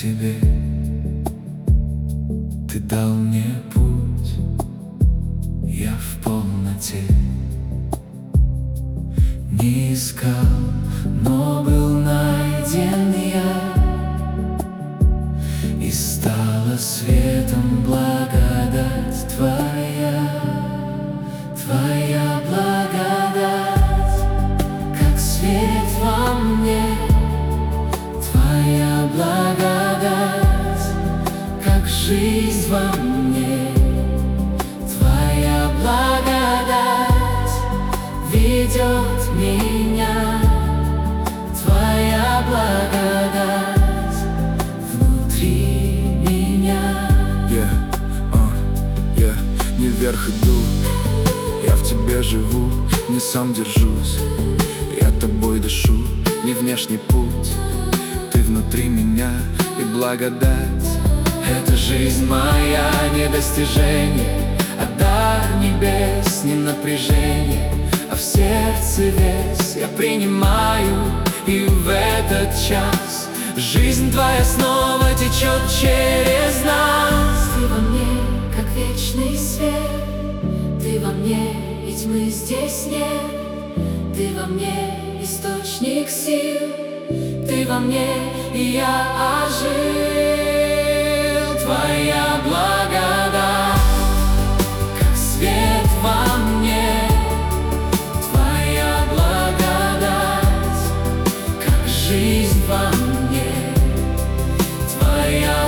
тебе. Ты дал мне путь, я в полноте. Не искал, но был найден я, и стала светом благодать Твоя. Твоя благодать, как свет во мне. Твоя благодать, как жизнь во мне. Твоя благодать ведет меня. Твоя благодать внутри меня. Не вверх иду, я в тебе живу, не сам держусь. Я тобой дышу, не внешний путь. Ты внутри меня и благодать. Это жизнь моя, не достижение, а дар небес, не напряжение, а в сердце вес. Я принимаю, и в этот час жизнь Твоя снова течет через нас. Ты во мне, как вечный свет. Ты во мне, и тьмы здесь нет. Ты во мне, источник сил. Ты во мне, и я ожил. Твоя благодать, как свет во мне. Твоя благодать, как жизнь во мне. Твоя